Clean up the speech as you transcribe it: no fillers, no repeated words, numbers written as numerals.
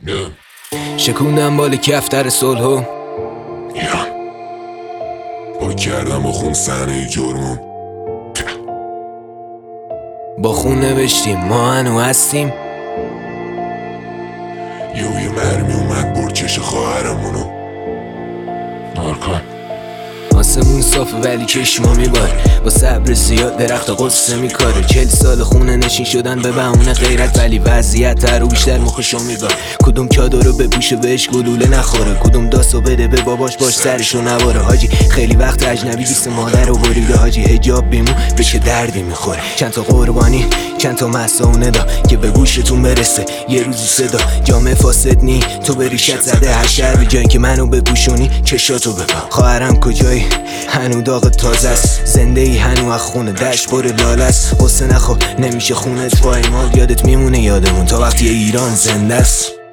شکوندم بال کفتر صلحو ایران با کردم با خون صحنه جرمون با خون نوشتیم ما هنو هستیم. یه مرمی اومد برد چش خواهرمونو نارکن. آسمون صافه ولی چشما میباره، با صبر زیاد درخت قصه میکاره. 40 سال خونه نشین شدن به بهونه غیرت، ولی وضعیت هر رو بیشتر مخشو میباره. کدوم چادر رو بپوشه بهش گلوله نخوره، کدوم داستو بده به باباش باش سرشو نباره. حاجی خیلی وقت اجنبی بیست مادر رو بریده، حاجی حجاب بیمون به چه دردی میخوره. چند تا قربانی چند تا مسونه دا که به گوشتون برسه یه روزی صدا. جامعه فاسد نی تو به ریشت زده هر شهر، به جایی که منو بپوشونی چشاتو ببا. خواهرم کجایی هنو داغ تازه است، زنده ای هنو از خونه دشت پر لاله است. قصه نخور نمیشه خونت پایمال، یادت میمونه یادمون تا وقتی ایران زنده است.